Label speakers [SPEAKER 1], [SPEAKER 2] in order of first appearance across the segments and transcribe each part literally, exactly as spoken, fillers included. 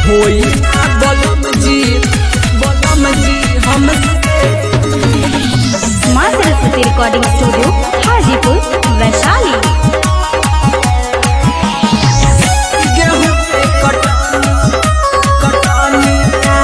[SPEAKER 1] होई ना बलम जी बलम जी हमसे।
[SPEAKER 2] माँ सरस्वती रिकॉर्डिंग स्टूडियो हाजीपुर वैशाली।
[SPEAKER 1] गेहूं के कटनी कटनिया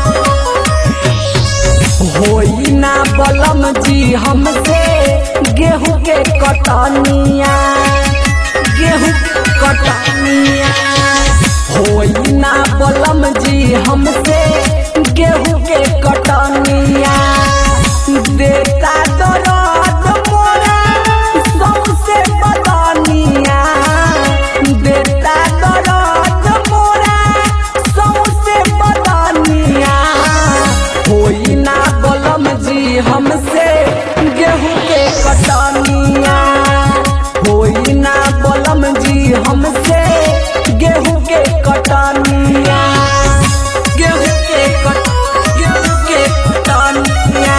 [SPEAKER 1] होई ना बलम जी हमसे गेहूं के कटनिया गेहूं के कटनिया होई ना बलम जी हमसे गेहूं के कटनिया देता दर्द मोरा सबसे बदनिया देता दर्द मोरा सबसे बदनिया होई ना बलम जी हमसे गेहूं के कटनिया होई ना बलम जी हमसे गेहूं के कटनिया गेहूं के कट गेहूं के कटनिया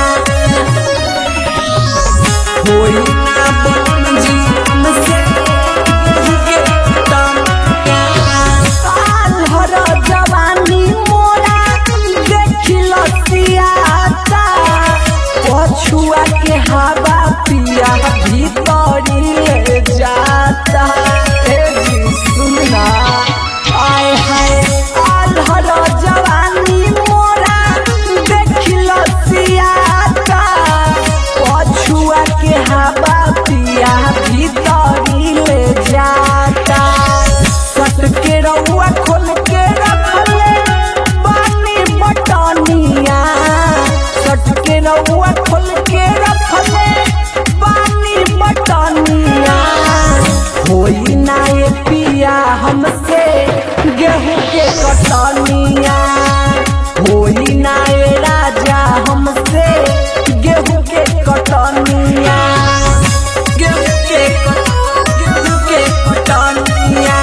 [SPEAKER 1] होई ना बलम जी हमसे गेहूं के कटनिया। साल भर जवानी मोरा देखिल सियाता पछुआ के हवा पिया भीतरी ले जाता। ए जी सुनना आय हाय आल्हर जवानी मोरा देखिल सियाता पछुआ के हवा पिया भीतरी ले जाता। सट के रउआ खोल के रखले बानी बटनिया सट के रउआ खोल के रखले बानी बटनिया होई ना ये पिया हमसे गेहूं के कटनिया होई ना ये राजा हमसे गेहूं के कटनिया गेहूं के कट गेहूं के कटनिया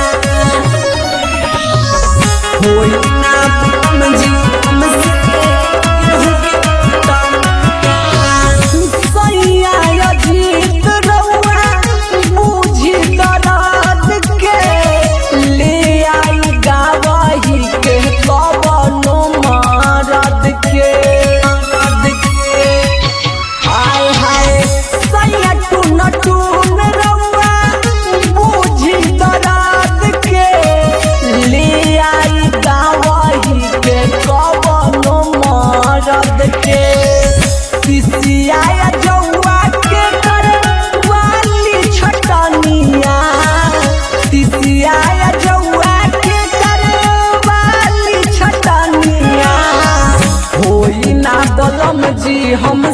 [SPEAKER 1] होई ना बलम जी हमसे गेहूं के कटनिया। सैया अजीत रउआ बूझी दर्द के ले आई गावही के कवनो मरद के मरद के आय हाय सैया टून टून रउआ बूझी दर्द के ले आई गावही के कवनो मरद के। सिसिया जौआ के कर वाली छटनिया सिसिया जौआ के कर वाली छटनिया होई ना बलम जी हम